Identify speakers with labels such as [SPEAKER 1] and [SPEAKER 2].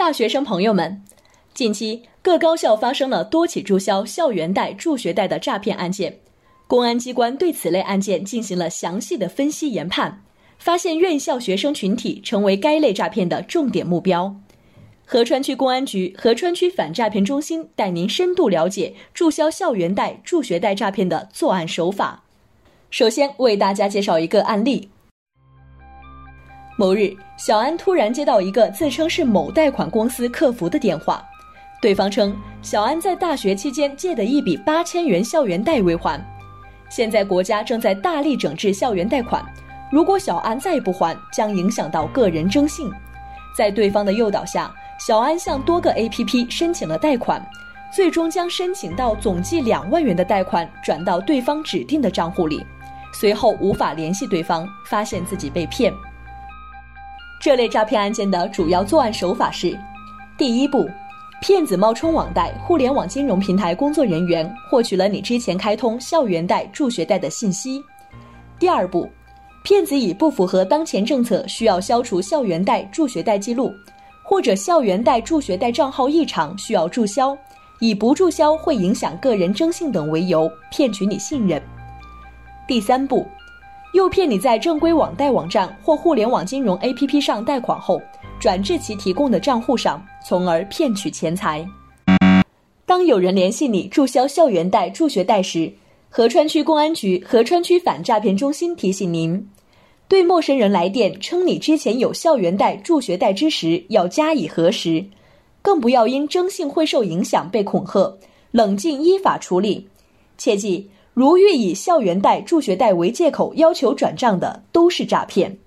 [SPEAKER 1] 大学生朋友们，近期各高校发生了多起注销校园贷、助学贷的诈骗案件，公安机关对此类案件进行了详细的分析研判，发现院校学生群体成为该类诈骗的重点目标。合川区公安局合川区反诈骗中心带您深度了解注销校园贷、助学贷诈骗的作案手法。首先为大家介绍一个案例。某日，小安突然接到一个自称是某贷款公司客服的电话，对方称小安在大学期间借的一笔8000元校园贷未还，现在国家正在大力整治校园贷款，如果小安再不还，将影响到个人征信。在对方的诱导下，小安向多个 APP 申请了贷款，最终将申请到总计2万元的贷款转到对方指定的账户里，随后无法联系对方，发现自己被骗。这类诈骗案件的主要作案手法是：第一步，骗子冒充网贷、互联网金融平台工作人员，获取了你之前开通校园贷、助学贷的信息。第二步，骗子以不符合当前政策需要消除校园贷、助学贷记录，或者校园贷、助学贷账号异常需要注销，以不注销会影响个人征信等为由，骗取你信任。第三步，诱骗你在正规网贷网站或互联网金融 APP 上贷款后，转至其提供的账户上，从而骗取钱财。当有人联系你注销校园贷、助学贷时，合川区公安局合川区反诈骗中心提醒您，对陌生人来电称你之前有校园贷、助学贷之时，要加以核实，更不要因征信会受影响被恐吓，冷静依法处理。切记，如欲以校园贷、助学贷为借口要求转账的，都是诈骗。